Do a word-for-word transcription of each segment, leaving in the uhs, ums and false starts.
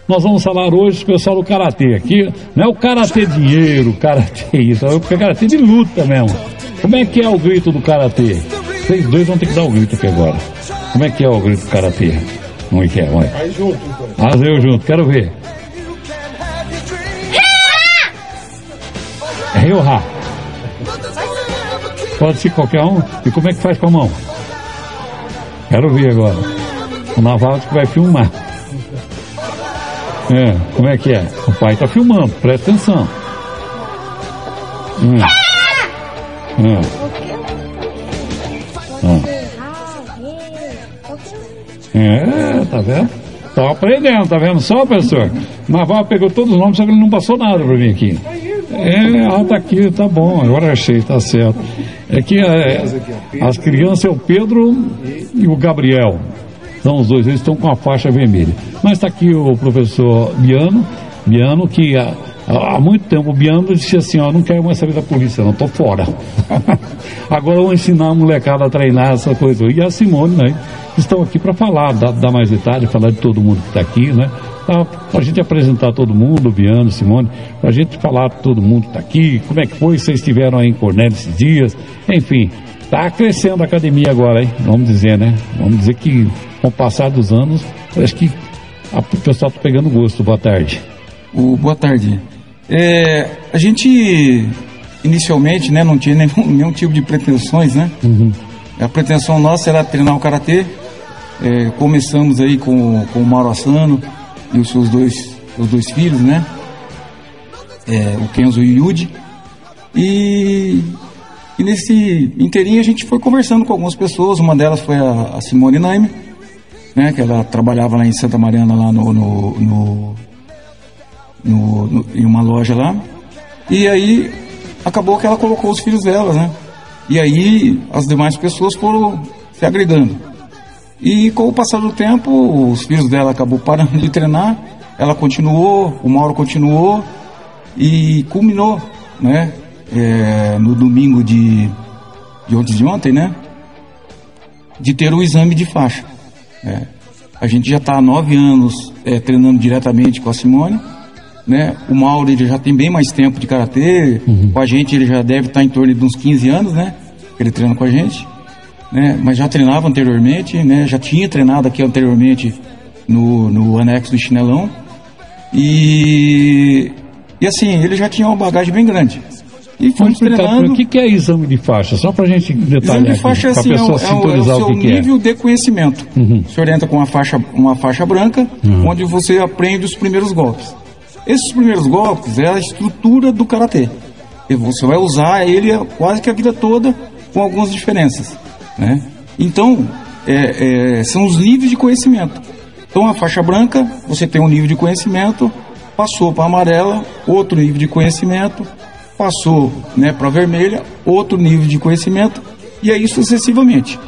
Nós vamos falar hoje com o pessoal do Karatê aqui. Não é o Karatê dinheiro, o Karatê isso, é o Karatê de luta mesmo. Como é que é o grito do Karatê? Vocês dois vão ter que dar o grito aqui agora. Como é que é o grito do Karatê? Como é que é? Vai. Aí junto, então. Ah, eu junto, quero ver. É Ryoha. Pode ser qualquer um? E como é que faz com a mão? Quero ver agora. O Navarro que vai filmar. É, como é que é? O pai tá filmando, presta atenção. Hum. Hum. Hum. É, tá vendo? Tô aprendendo, tá vendo só, professor? Navarro pegou todos os nomes, só que ele não passou nada pra mim aqui. É, ah, tá aqui, tá bom, agora achei, tá certo. É que é, as crianças é o Pedro e o Gabriel. São os dois, eles estão com a faixa vermelha. Mas está aqui o professor Biano, Biano que há, há muito tempo o Biano disse assim, ó, não quero mais saber da polícia, não, tô fora. Agora eu vou ensinar a molecada a treinar essa coisa. E a Simone, né, estão aqui para falar, dar, dar mais detalhes, falar de todo mundo que está aqui, né? Para a gente apresentar todo mundo, Biano, Simone, para a gente falar para todo mundo que está aqui, como é que foi, vocês estiveram aí em Cornélio esses dias, enfim, está crescendo a academia agora, hein? Vamos dizer, né? Vamos dizer que com o passar dos anos, parece que a, o pessoal está pegando gosto. Boa tarde. O, boa tarde. É, a gente, inicialmente, né, não tinha nenhum, nenhum tipo de pretensões, né? Uhum. A pretensão nossa era treinar o Karatê. É, começamos aí com, com o Mauro Asano e os seus dois, os dois filhos, né? É, o Kenzo e o Yuji. E, e nesse inteirinho a gente foi conversando com algumas pessoas. Uma delas foi a, a Simone Naime, né? Que ela trabalhava lá em Santa Mariana, lá no, no, no, no, no em uma loja lá. E aí acabou que ela colocou os filhos dela, né? E aí as demais pessoas foram se agregando. E com o passar do tempo, os filhos dela acabou parando de treinar, ela continuou, o Mauro continuou e culminou, né? É, no domingo de, de ontem de ontem, né? De ter o exame de faixa. É, a gente já está há nove anos é, treinando diretamente com a Simone, né? O Mauro ele já tem bem mais tempo de Karatê, uhum. Com a gente ele já deve estar tá em torno de uns quinze anos, né? Ele treina com a gente. Né, mas já treinava anteriormente, né, já tinha treinado aqui anteriormente no, no anexo do Chinelão e, e assim, ele já tinha uma bagagem bem grande. E foi treinando. O que, que é exame de faixa? Só pra gente detalhar. Exame de faixa aqui, assim, é, o, é, o, é o seu o que nível que é. de conhecimento. Uhum. O senhor entra com uma faixa, uma faixa branca, uhum. Onde você aprende os primeiros golpes. Esses primeiros golpes é a estrutura do Karatê. E você vai usar ele quase que a vida toda, com algumas diferenças. Né? Então, é, é, são os níveis de conhecimento. Então, a faixa branca, você tem um nível de conhecimento, passou para a amarela, outro nível de conhecimento, passou, né, para a vermelha, outro nível de conhecimento, e aí sucessivamente.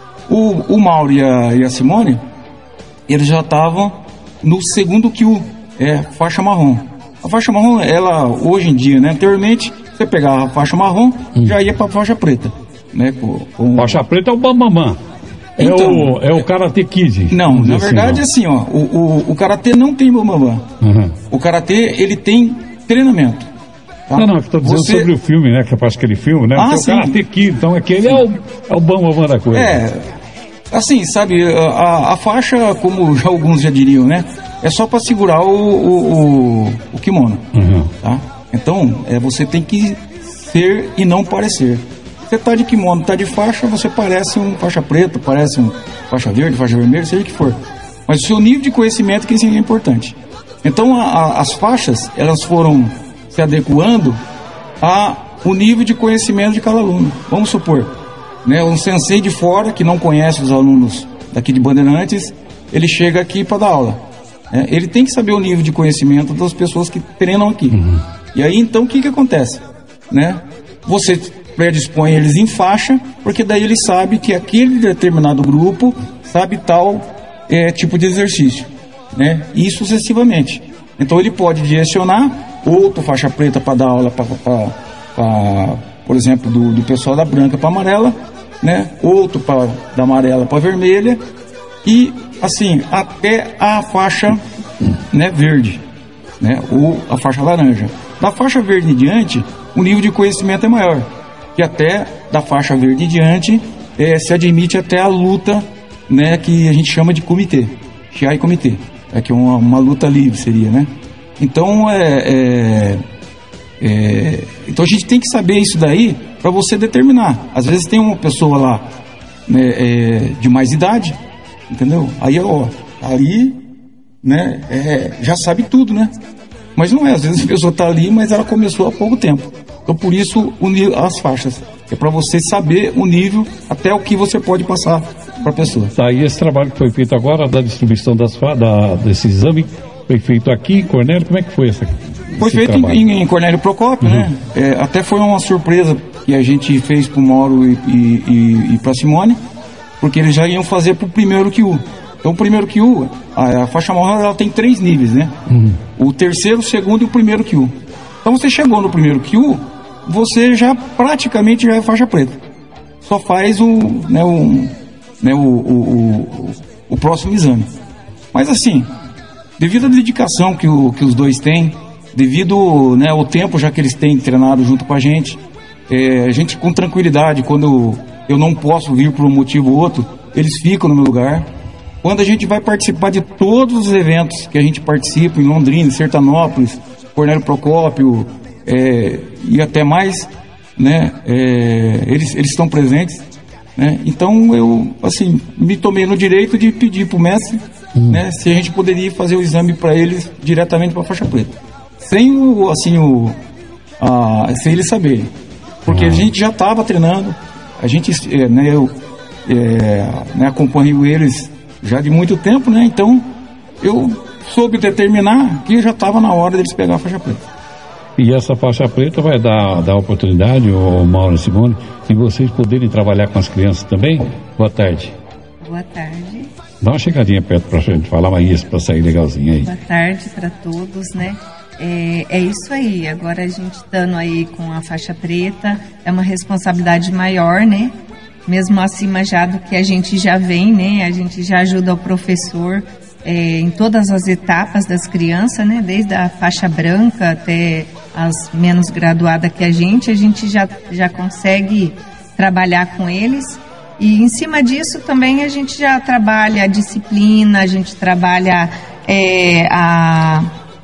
O, o Mauro e a, e a Simone, eles já estavam no segundo Kyu, é faixa marrom. A faixa marrom, ela, hoje em dia, né, anteriormente, você pegava a faixa marrom, hum. já ia para a faixa preta. Né, com, com... Faixa preta é o Bambamã. É, então, o, é o Karate Kid. Não, na verdade assim, assim ó, o, o, o Karatê não tem Bambamã. Uhum. O Karatê, ele tem treinamento. Tá? Não, não, estou dizendo Você... sobre o filme, né? Que faz aquele filme, né? Ah, sim. O Karate Kid, então aquele é o, é o Bambamã da coisa. É, assim, sabe, a, a faixa, como já, alguns já diriam, né? É só para segurar o, o, o, o kimono. Uhum. Tá? Então, é, você tem que ser e não parecer. Você está de kimono, está de faixa, você parece um faixa preta, parece um faixa verde, faixa vermelha, seja o que for. Mas o seu nível de conhecimento que isso é importante. Então a, a, as faixas, elas foram se adequando ao nível de conhecimento de cada aluno. Vamos supor, né, um sensei de fora, que não conhece os alunos daqui de Bandeirantes, ele chega aqui para dar aula. Né? Ele tem que saber o nível de conhecimento das pessoas que treinam aqui. Uhum. E aí então o que, que acontece? Né? Você predispõe eles em faixa, porque daí ele sabe que aquele determinado grupo sabe tal é, tipo de exercício, né? E sucessivamente. Então ele pode direcionar outro faixa preta para dar aula, pra, pra, pra, por exemplo, do, do pessoal da branca para amarela, né? Outro pra, da amarela para vermelha, e assim, até a faixa né, verde, né, ou a faixa laranja. Da faixa verde em diante, o nível de conhecimento é maior, que até da faixa verde em diante é, se admite até a luta, né, que a gente chama de comitê, Shiai comitê, é que uma, uma luta livre seria, né? Então, é, é, é, então a gente tem que saber isso daí para você determinar. Às vezes tem uma pessoa lá, né, é, de mais idade, entendeu? Aí, ó, ali, né, é, já sabe tudo, né? Mas não é, às vezes a pessoa está ali, mas ela começou há pouco tempo. Então, por isso, unir as faixas. É para você saber o nível, até o que você pode passar para a pessoa. Tá, e esse trabalho que foi feito agora, da distribuição das, da, desse exame, foi feito aqui em Cornélio, como é que foi essa? Foi feito em, em Cornélio Procópio, uhum. né? É, até foi uma surpresa que a gente fez para o Mauro e, e, e, e para a Simone, porque eles já iam fazer para o primeiro Q U. Então, o primeiro Q U, a, a faixa marrom, ela tem três níveis, né? Uhum. O terceiro, o segundo e o primeiro Q U. Então, você chegou no primeiro Q U, você já praticamente já é faixa preta. Só faz o, né, o, né, o, o, o, o próximo exame. Mas, assim, devido à dedicação que, o, que os dois têm, devido, né, ao tempo já que eles têm treinado junto com a gente, é, a gente com tranquilidade, quando eu não posso vir por um motivo ou outro, eles ficam no meu lugar. Quando a gente vai participar de todos os eventos que a gente participa em Londrina, Sertanópolis, Cornélio Procópio, é, e até mais, né, é, eles, eles estão presentes, né? Então eu, assim, me tomei no direito de pedir para o mestre, hum. né, se a gente poderia fazer o exame para eles diretamente para a faixa preta, sem o, assim, o, a, sem eles saberem, porque ah. a gente já estava treinando, a gente, é, né, eu é, né, acompanho eles já de muito tempo, né? Então eu soube determinar que já estava na hora deles pegar a faixa preta. E essa faixa preta vai dar, dar oportunidade, o Mauro e Simone, de vocês poderem trabalhar com as crianças também? Boa tarde. Boa tarde. Dá uma chegadinha perto pra gente falar mais isso, para sair legalzinho aí. Boa tarde para todos, né? É, é isso aí, agora a gente estando aí com a faixa preta, é uma responsabilidade maior, né? Mesmo acima já do que a gente já vem, né? A gente já ajuda o professor é, em todas as etapas das crianças, né? Desde a faixa branca até as menos graduadas que a gente, a gente já, já consegue trabalhar com eles. E em cima disso também a gente já trabalha a disciplina, a gente trabalha é, a...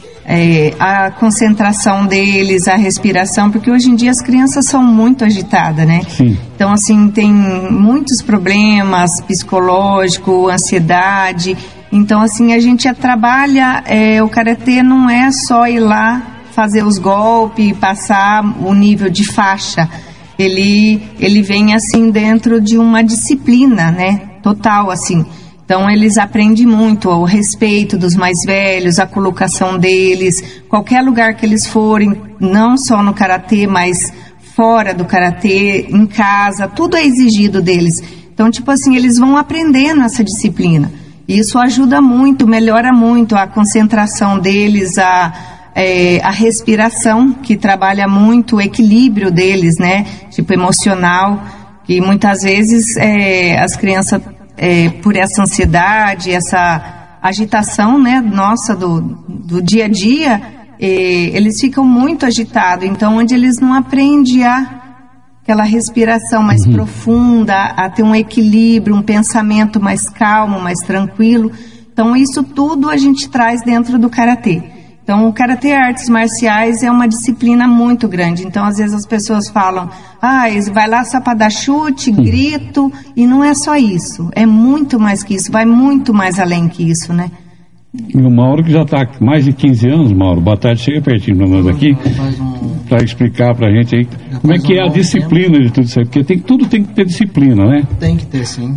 É, a concentração deles, a respiração, porque hoje em dia as crianças são muito agitadas, né? Sim. Então, assim, tem muitos problemas psicológicos, ansiedade. Então, assim, a gente trabalha, é, o karatê não é só ir lá fazer os golpes e passar o nível de faixa. Ele, ele vem, assim, dentro de uma disciplina, né? Total, assim. Então, eles aprendem muito o respeito dos mais velhos, a colocação deles, qualquer lugar que eles forem, não só no karatê, mas fora do karatê, em casa, tudo é exigido deles. Então, tipo assim, eles vão aprendendo essa disciplina. Isso ajuda muito, melhora muito a concentração deles, a, é, a respiração, que trabalha muito o equilíbrio deles, né? Tipo, emocional, que muitas vezes é, as crianças... É, por essa ansiedade, essa agitação, né, nossa do, do dia a dia, é, eles ficam muito agitados. Então, onde eles não aprendem a, aquela respiração mais uhum. profunda, a ter um equilíbrio, um pensamento mais calmo, mais tranquilo. Então, isso tudo a gente traz dentro do karatê. Então, o karatê artes marciais é uma disciplina muito grande. Então, às vezes as pessoas falam, ah, vai lá só para dar chute, grito, e não é só isso. É muito mais que isso, vai muito mais além que isso, né? E o Mauro, que já está há mais de quinze anos, Mauro, boa tarde, chega pertinho para nós aqui, para explicar para a gente aí como é que é a disciplina de tudo isso aí, porque tem, tudo tem que ter disciplina, né? Tem que ter, sim.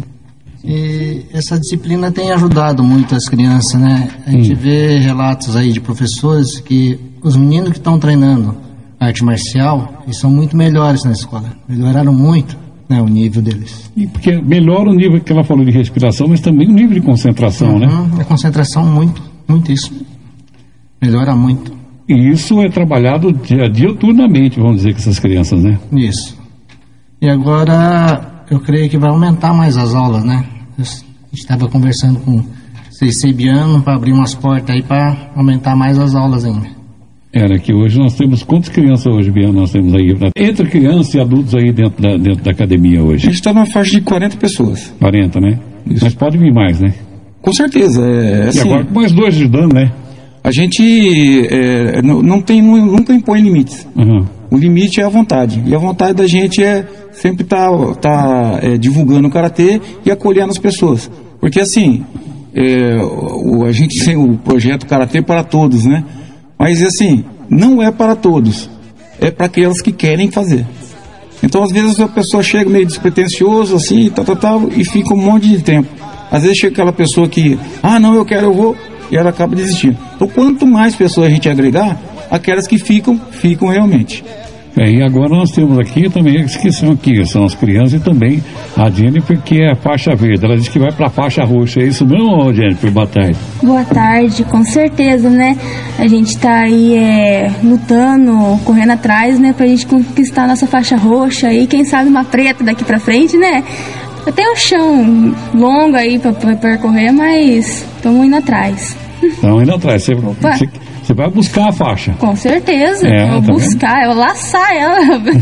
E essa disciplina tem ajudado muito as crianças, né? A gente hum. vê relatos aí de professores que os meninos que estão treinando arte marcial, eles são muito melhores na escola. Melhoraram muito, né, o nível deles. E porque melhora o nível que ela falou de respiração, mas também o nível de concentração, uhum, né? A concentração muito, muito isso. Melhora muito. E isso é trabalhado dia, diuturnamente, vamos dizer, com essas crianças, né? Isso. E agora... eu creio que vai aumentar mais as aulas, né? A gente estava conversando com seibiano, para abrir umas portas aí para aumentar mais as aulas ainda. Era que hoje nós temos quantas crianças hoje, Biano, nós temos aí? Entre crianças e adultos aí dentro da, dentro da academia hoje? A gente está numa faixa de quarenta pessoas. quarenta, né? Isso. Mas pode vir mais, né? Com certeza. É, assim, e agora com mais dois ajudando, né? A gente é, não, não tem, não, nunca impõe limites. Uhum. O limite é a vontade. E a vontade da gente é sempre estar tá, tá, é, divulgando o karatê e acolhendo as pessoas. Porque assim, é, o, a gente tem o projeto Karatê para Todos, né? Mas assim, não é para todos. É para aquelas que querem fazer. Então às vezes a pessoa chega meio despretensioso assim, tal, tal, tal, e fica um monte de tempo. Às vezes chega aquela pessoa que, ah não, eu quero, eu vou, e ela acaba desistindo. Então quanto mais pessoas a gente agregar, aquelas que ficam, ficam realmente. É, e agora nós temos aqui também, que são aqui, são as crianças e também a Jennifer, que é a faixa verde. Ela disse que vai para a faixa roxa. É isso mesmo, Jennifer? Boa tarde. Boa tarde, com certeza, né? A gente está aí é, lutando, correndo atrás, né? Pra gente conquistar a nossa faixa roxa e quem sabe uma preta daqui pra frente, né? Tem um chão longo aí pra, pra percorrer, mas estamos indo atrás. Estamos indo atrás. Você, você, você vai buscar a faixa. Com certeza. É, eu vou tá buscar, eu vou laçar ela.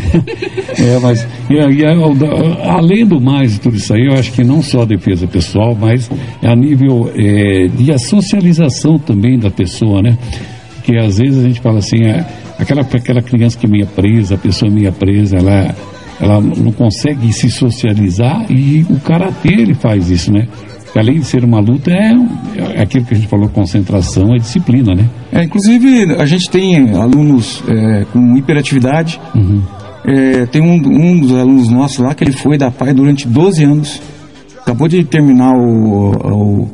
É, mas e, e, além do mais de tudo isso aí, eu acho que não só a defesa pessoal, mas a nível é, de a socialização também da pessoa, né? Porque às vezes a gente fala assim, é, aquela, aquela criança que é meio presa, a pessoa meio presa, ela... ela não consegue se socializar e o karatê ele faz isso, né? Além de ser uma luta, é, é aquilo que a gente falou, concentração, é disciplina, né? É, inclusive, a gente tem alunos é, com hiperatividade. Uhum. É, tem um, um dos alunos nossos lá que ele foi da P A I durante doze anos. Acabou de terminar o, o,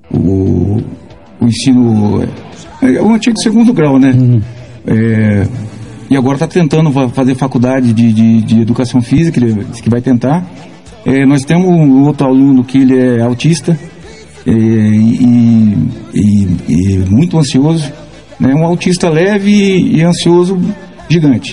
o, o ensino, é, o antigo segundo grau, né? Uhum. É, e agora está tentando fazer faculdade de, de, de educação física, ele disse que vai tentar. É, nós temos um outro aluno que ele é autista é, e, e, e muito ansioso, né? Um autista leve e ansioso gigante.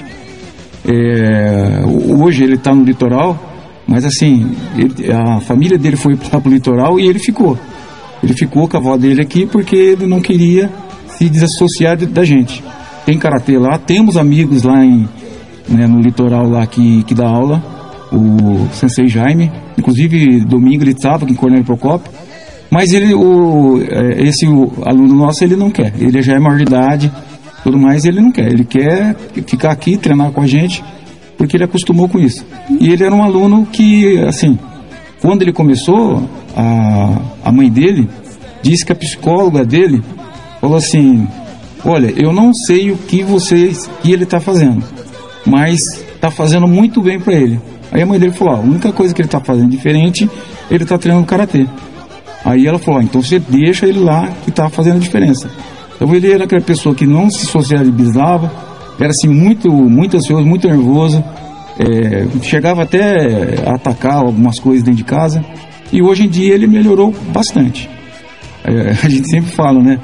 É, hoje ele está no litoral, mas assim, ele, a família dele foi para o litoral e ele ficou. Ele ficou com a avó dele aqui porque ele não queria se desassociar de, da gente. Tem karatê lá, temos amigos lá em, né, no litoral lá que, que dá aula, o Sensei Jaime, inclusive domingo ele estava aqui em Cornélio Procópio, mas ele, o, esse o aluno nosso, ele não quer, ele já é maior de idade, tudo mais, ele não quer, ele quer ficar aqui, treinar com a gente, porque ele acostumou com isso. E ele era um aluno que, assim, quando ele começou, a, a mãe dele disse que a psicóloga dele falou assim: olha, eu não sei o que vocês, que ele está fazendo, mas está fazendo muito bem para ele. Aí a mãe dele falou: a única coisa que ele está fazendo diferente, ele está treinando karatê. Aí ela falou: então você deixa ele lá, que está fazendo diferença. Então ele era aquela pessoa que não se socializava, era assim muito, muito ansioso, muito nervoso, é, chegava até a atacar algumas coisas dentro de casa. E hoje em dia ele melhorou bastante. É, a gente sempre fala, né?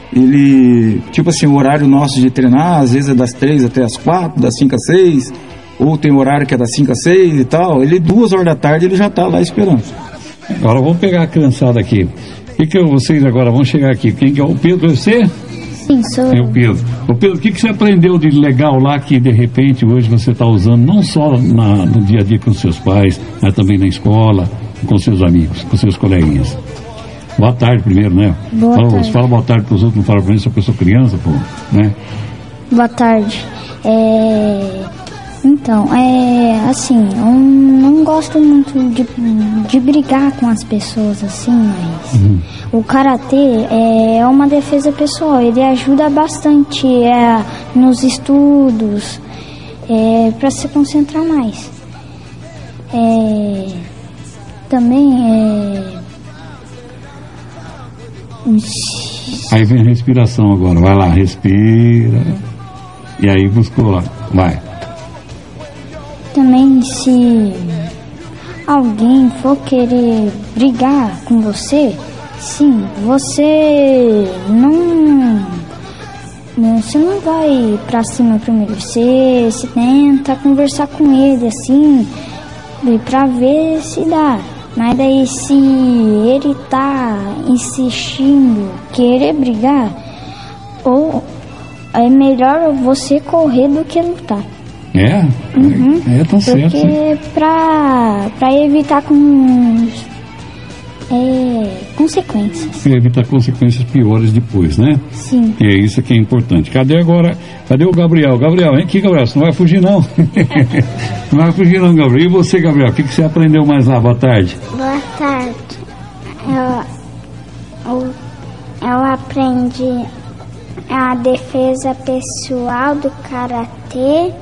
Ele, tipo assim, o horário nosso de treinar, às vezes é das três até as quatro, das cinco às seis, ou tem horário que é das cinco às seis e tal. Ele, duas horas da tarde, ele já tá lá esperando. Agora vamos pegar a criançada aqui. O que, que vocês agora vão chegar aqui? Quem que é o Pedro? Você? Sim, sou eu. É o Pedro. O Pedro, o que, que você aprendeu de legal lá que de repente hoje você está usando, não só na, no dia a dia com seus pais, mas também na escola, com seus amigos, com seus coleguinhas? Boa tarde primeiro, né? Boa fala, tarde. Você fala boa tarde para os outros, não fala para mim, só porque eu sou criança, pô, né? Boa tarde. É... Então, é assim, eu não gosto muito de, de brigar com as pessoas assim, mas uhum. o karatê é uma defesa pessoal, ele ajuda bastante é, nos estudos, é, para se concentrar mais. É, também é... Aí vem a respiração agora, vai lá, respira, e aí buscou lá, vai. Também, se alguém for querer brigar com você, sim, você não, você não vai pra cima primeiro, você, você tenta conversar com ele assim, pra ver se dá. Mas daí se ele tá insistindo, querer brigar, ou é melhor você correr do que lutar. É? Uhum. É, tá certo. Porque pra, pra evitar com, é, consequências. Evitar consequências piores depois, né? Sim. E é isso que é importante. Cadê agora? Cadê o Gabriel? Gabriel, vem aqui, Gabriel. Você não vai fugir, não. Não vai fugir, não, Gabriel. E você, Gabriel? O que, que você aprendeu mais lá? Boa tarde. Boa tarde. Eu, eu, eu aprendi a defesa pessoal do karatê.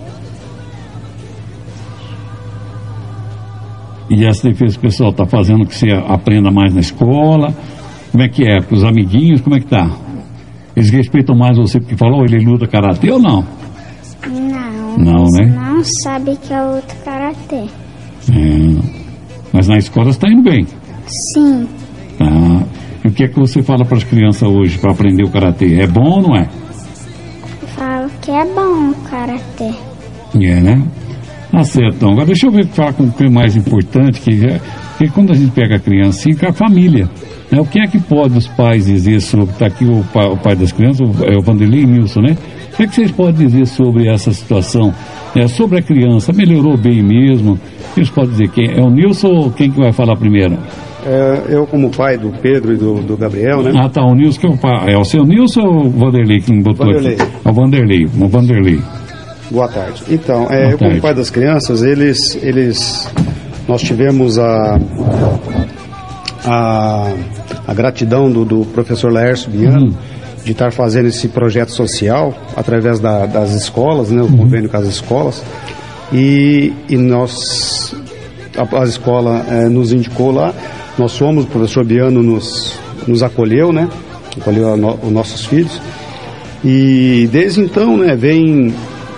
E essa defesa pessoal está fazendo que você aprenda mais na escola? Como é que é? Para os amiguinhos, como é que tá? Eles respeitam mais você porque falou, ele luta karatê ou não? Não, Não, eles né? não sabem que eu luto karatê. É, mas na escola você está indo bem. Sim, Tá. E o que é que você fala para as crianças hoje para aprender o karatê? É bom ou não é? eu falo que é bom o karatê. É, né? Tá certo, então. Agora deixa eu ver, falar com o que é mais importante, que é que quando a gente pega a criança, assim, com a família, né? O que é que pode os pais dizer sobre, tá aqui o pai, o pai das crianças, o, é o Vanderlei e o Nilson, né? O que é que vocês podem dizer sobre essa situação? É, sobre a criança, melhorou bem mesmo? O que eles podem dizer? Quem, é o Nilson ou quem que vai falar primeiro? É, eu como pai do Pedro e do, do Gabriel, né? Ah, tá, o Nilson que é o pai. É o seu Nilson ou o Vanderlei que me botou Vanderlei. aqui? É o Vanderlei, o Vanderlei. Boa tarde. Então, é, Boa eu como tarde. pai das crianças, eles, eles, nós tivemos a, a, a gratidão do, do professor Laércio Biano Uhum. de estar fazendo esse projeto social através da, das escolas, né, o convênio com as escolas, e, e nós, a, a escola é, nos indicou lá, nós fomos, o professor Biano nos, nos acolheu, né, acolheu a no, os nossos filhos, e desde então, né, vem...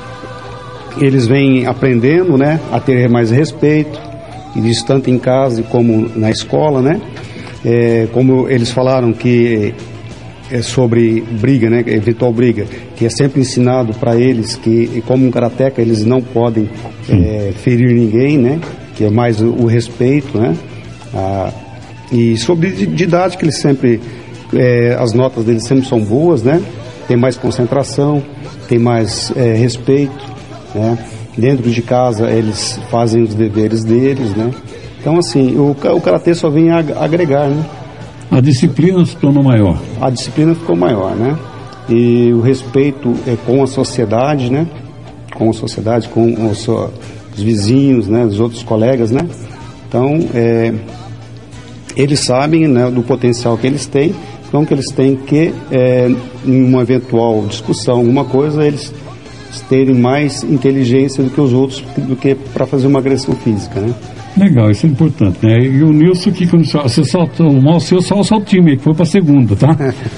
Eles vêm aprendendo, né, a ter mais respeito, e isso tanto em casa como na escola, né? É, como eles falaram que é sobre briga, né, eventual briga, que é sempre ensinado para eles que, como um karateca, eles não podem é, ferir ninguém, né? Que é mais o, o respeito, né? Ah, e sobre didática, eles sempre, é, as notas deles sempre são boas, né? Tem mais concentração, tem mais é, respeito. Né? Dentro de casa eles fazem os deveres deles, né? Então assim, o, o karatê só vem a agregar, né? A disciplina se tornou maior. A disciplina ficou maior, né? E o respeito é com a sociedade, né? Com a sociedade, com os, os vizinhos, né? Os outros colegas, né? Então, é, eles sabem, né, do potencial que eles têm, então que eles têm que, é, em uma eventual discussão, alguma coisa, eles terem mais inteligência do que os outros, do que para fazer uma agressão física, né? Legal, isso é importante, né? E o Nilson, que quando você solta o mal seu, só o time, que foi para segunda, tá?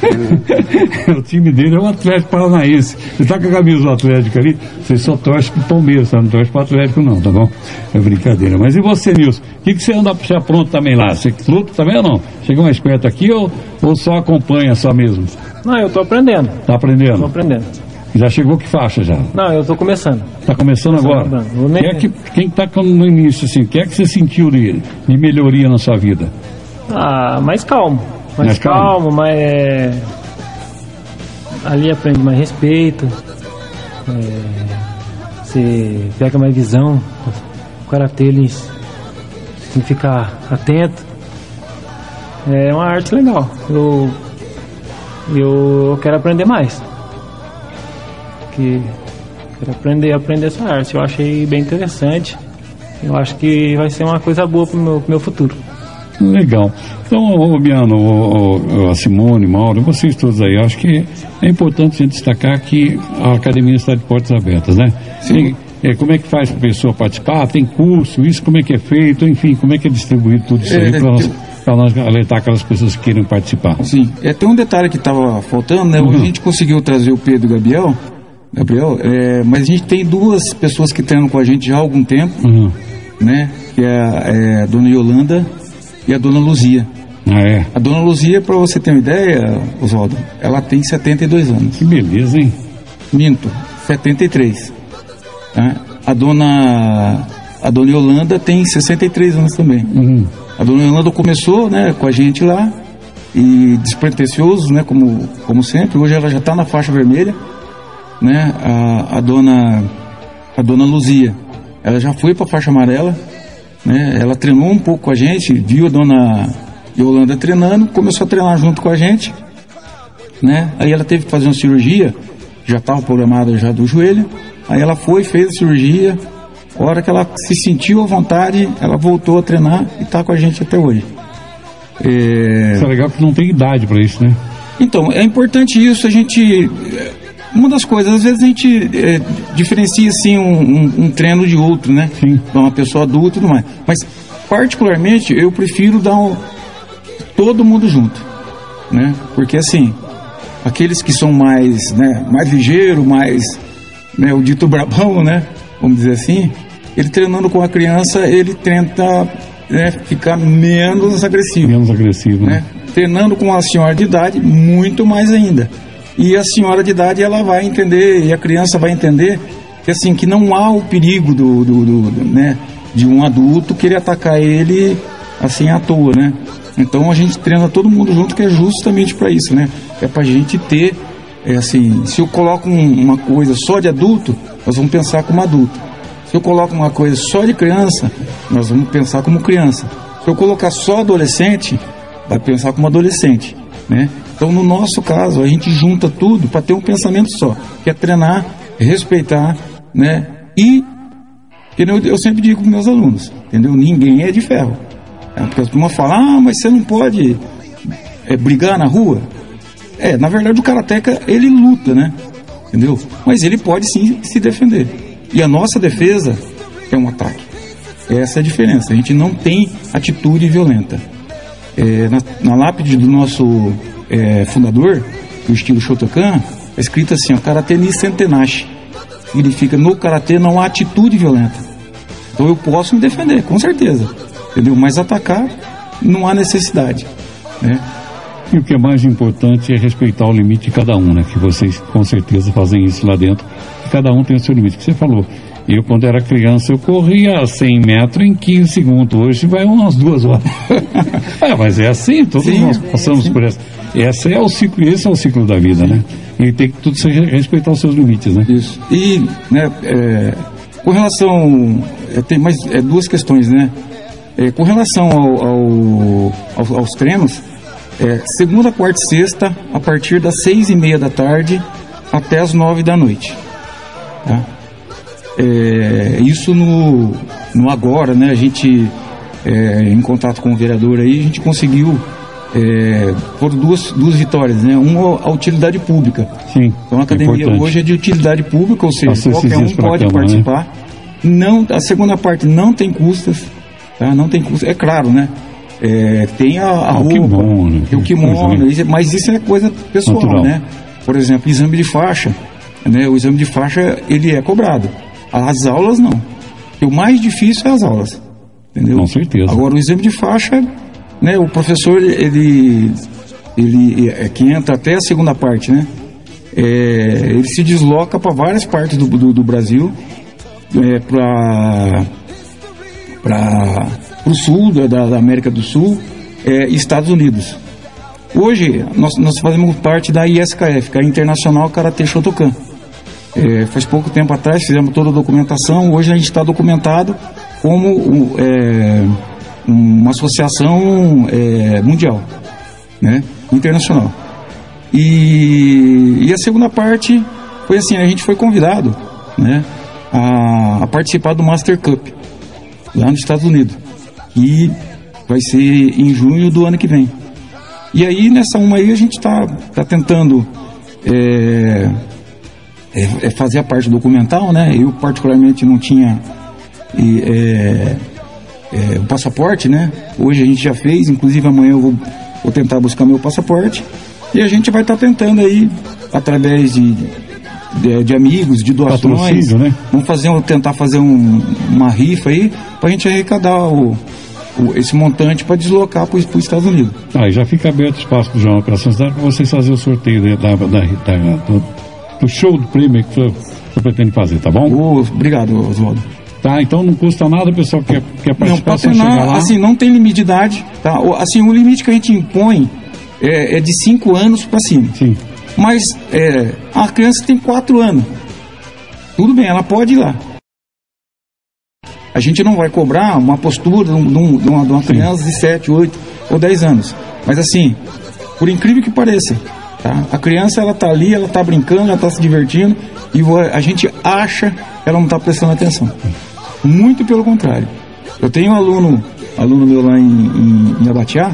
O time dele é o Atlético Paranaense. Você tá com a camisa do Atlético ali, você só torce pro Palmeiras, tá? Não torce pro Atlético não, tá bom? É brincadeira. Mas e você, Nilson? O que, que você anda já pronto também lá? Você luta também ou não? Chega mais perto aqui ou, ou só acompanha só mesmo? Não, eu tô aprendendo. Tá aprendendo? Tô aprendendo. Já chegou que faixa já? Não, eu tô começando. Tá começando agora? Vou nem... Quem é que, quem tá no início, assim, o que é que você sentiu de, de melhoria na sua vida? Ah, mais calmo. Mais, Mais calmo? calmo, mais... É... Ali aprende mais respeito. É... Você pega mais visão. O karatê, eles tem que ficar atento. É uma arte legal. Eu, eu quero aprender mais. Que quero aprender, aprender essa arte. Eu achei bem interessante. Eu acho que vai ser uma coisa boa pro meu, pro meu futuro. Legal. Então, o Biano, o, o, a Simone, Mauro, vocês todos aí, eu acho que é importante a gente destacar que a academia está de portas abertas, né? Tem, é, como é que faz para a pessoa participar? Tem curso, isso como é que é feito? Enfim, como é que é distribuído tudo isso aí para nós, para nós alertar aquelas pessoas que queiram participar? Sim, é, tem um detalhe que estava faltando, né? Uhum. A gente conseguiu trazer o Pedro e o Gabriel, Gabriel é, mas a gente tem duas pessoas que treinam com a gente já há algum tempo, uhum. né? Que é a, é a dona Yolanda e a dona Luzia. Ah, é? A dona Luzia, para você ter uma ideia, Oswaldo, ela tem setenta e dois anos. Que beleza, hein? Minto, setenta e três. Né? A dona a dona Yolanda tem sessenta e três anos também. Uhum. A dona Yolanda começou, né, com a gente lá, e despretensioso, né, como, como sempre. Hoje ela já está na faixa vermelha, né? A, a dona a dona Luzia, ela já foi para a faixa amarela, né? Ela treinou um pouco com a gente, viu a dona Yolanda treinando, começou a treinar junto com a gente, né? Aí ela teve que fazer uma cirurgia, já estava programada já do joelho. Aí ela foi, fez a cirurgia. A hora que ela se sentiu à vontade, ela voltou a treinar e está com a gente até hoje. É... Isso é legal porque não tem idade para isso, né? Então, é importante isso, a gente... Uma das coisas, às vezes a gente é, diferencia assim um, um, um treino de outro, né? Sim. Para uma pessoa adulta e tudo mais. Mas, particularmente, eu prefiro dar um, todo mundo junto, né? Porque, assim, aqueles que são mais, né, mais ligeiros, mais, né, o dito brabão, né? Vamos dizer assim, ele treinando com a criança, ele tenta, né, ficar menos agressivo. Menos agressivo, né? né? Treinando com a senhora de idade, muito mais ainda. E a senhora de idade, ela vai entender, e a criança vai entender, que assim, que não há o perigo do, do, do, do, né, de um adulto querer atacar ele assim à toa, né? Então a gente treina todo mundo junto, que é justamente para isso, né? É pra gente ter, é assim, se eu coloco um, uma coisa só de adulto, nós vamos pensar como adulto. Se eu coloco uma coisa só de criança, nós vamos pensar como criança. Se eu colocar só adolescente, vai pensar como adolescente, né? Então, no nosso caso, a gente junta tudo para ter um pensamento só, que é treinar, respeitar, né? E, eu, eu sempre digo para meus alunos, entendeu? Ninguém é de ferro. É, porque as pessoas falam, ah, mas você não pode é, brigar na rua. É, na verdade, o karateca, ele luta, né? Entendeu? Mas ele pode sim se defender. E a nossa defesa é um ataque. Essa é a diferença. A gente não tem atitude violenta. É, na, na lápide do nosso é, fundador, do estilo Shotokan, é escrito assim, ó, Karatê ni sentenashi. Significa, no Karatê não há atitude violenta. Então eu posso me defender, com certeza. Entendeu? Mas atacar, não há necessidade, né? E o que é mais importante é respeitar o limite de cada um, né? Que vocês com certeza fazem isso lá dentro. Que cada um tem o seu limite. Que você falou. Eu, quando era criança, eu corria cem metros em quinze segundos. Hoje vai umas duas horas. É, mas é assim, todos sim, nós passamos sim. por essa. Esse é o ciclo, esse é o ciclo da vida, sim. né? E tem que tudo respeitar os seus limites, né? Isso. E, né, é, com relação. É, tem mais é, duas questões, né? É, com relação ao, ao, aos, aos treinos, é, segunda, quarta e sexta, a partir das seis e meia da tarde até as nove da noite. Tá? É, isso no, no agora, né? A gente, é, em contato com o vereador aí, a gente conseguiu é, por duas, duas vitórias, né? Uma, a utilidade pública. Sim, então a academia importante. Hoje é de utilidade pública, ou seja, Nossa, qualquer um pode cama, participar. Né? Não, a segunda parte não tem custas, tá? Não tem custas, é claro, né? É, tem a, a ah, roupa, o kimono, tem o kimono, isso, mas isso é coisa pessoal, natural. Né? Por exemplo, exame de faixa, né? O exame de faixa, ele é cobrado. As aulas não. O mais difícil é as aulas, entendeu? Com certeza. Agora o exame de faixa, né? O professor, ele, ele é que entra até a segunda parte, né? É, ele se desloca para várias partes do, do, do Brasil, é, para para o sul da, da América do Sul, é, Estados Unidos. Hoje nós, nós fazemos parte da I S K F, que é a Internacional Karatê Shotokan. É, faz pouco tempo atrás fizemos toda a documentação. Hoje a gente está documentado como é, uma associação é, mundial, né, internacional. E, e a segunda parte foi assim, a gente foi convidado, né, a, a participar do Master Cup lá nos Estados Unidos, que vai ser em junho do ano que vem. E aí nessa uma aí a gente está tá tentando é, É, é fazer a parte documental, né? Eu particularmente não tinha é, é, o passaporte, né? Hoje a gente já fez, inclusive amanhã eu vou, vou tentar buscar meu passaporte e a gente vai estar tá tentando aí, através de, de, de amigos, de doações, né? Vamos fazer, tentar fazer um, uma rifa aí para a gente arrecadar o, o, esse montante para deslocar para os Estados Unidos. Ah, e já fica aberto o espaço do João Operação Cidade para vocês fazerem o sorteio da, da, da, da do show do prêmio que você pretende fazer, tá bom? Oh, obrigado, Oswaldo. Tá? Então não custa nada, o pessoal quer, quer participar, não, para só treinar, chegar lá. assim, não tem limite de idade, tá? Assim, o limite que a gente impõe é, é de cinco anos para cima. Sim. Mas é, a criança tem quatro anos. Tudo bem, ela pode ir lá. A gente não vai cobrar uma postura de, um, de, um, de, uma, de uma criança de sete, oito ou dez anos. Mas assim, por incrível que pareça, tá? A criança, ela tá ali, ela tá brincando, ela tá se divertindo, e a gente acha que ela não tá prestando atenção. Muito pelo contrário. Eu tenho um aluno, aluno meu lá em, em, em Abatiá,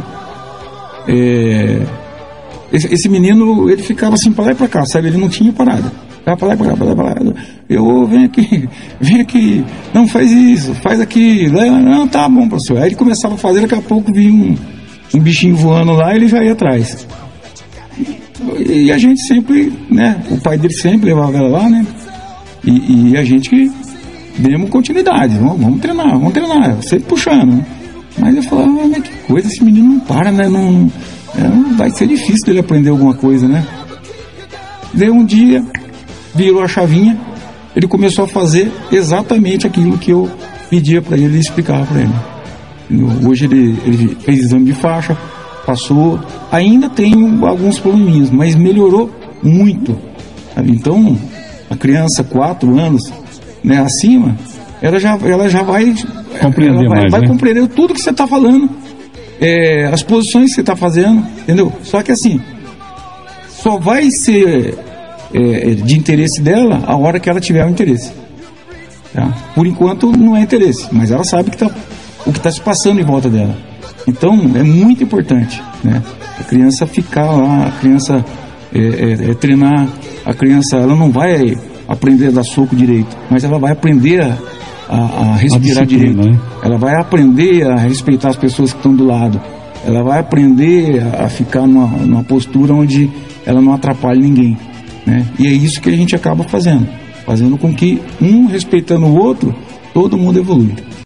é, esse, esse menino, ele ficava assim pra lá e pra cá, sabe? Ele não tinha parada. Ficava pra lá e pra cá, pra lá e pra lá. Eu, oh, vem aqui, vem aqui, não faz isso, faz aquilo. Não, tá bom, professor. Aí ele começava a fazer, daqui a pouco vinha um, um bichinho voando lá e ele já ia atrás. E, e a gente sempre, né? O pai dele sempre levava ela lá, né? E, e a gente demos continuidade, vamos, vamos treinar, vamos treinar, sempre puxando, né? Mas eu falava, ah, mas que coisa, esse menino não para, né? Não, é, vai ser difícil dele aprender alguma coisa, né? Daí um dia, virou a chavinha, ele começou a fazer exatamente aquilo que eu pedia para ele e explicava para ele. Hoje ele, ele fez exame de faixa, passou, ainda tem alguns probleminhas, mas melhorou muito, sabe? Então, a criança, quatro anos, né, acima, ela já, ela já vai compreender, ela vai, mais, vai né? compreender tudo que você está falando, é, as posições que você está fazendo, entendeu? Só que assim, só vai ser é, de interesse dela a hora que ela tiver o interesse. Tá? Por enquanto não é interesse, mas ela sabe que tá, o que está se passando em volta dela. Então é muito importante, né? A criança ficar lá, a criança é, é, é, treinar, a criança, ela não vai aprender a dar soco direito, mas ela vai aprender a, a, a respirar a direito, né? Ela vai aprender a respeitar as pessoas que estão do lado, ela vai aprender a, a ficar numa, numa postura onde ela não atrapalhe ninguém, né? E é isso que a gente acaba fazendo, fazendo com que um respeitando o outro, todo mundo evolui.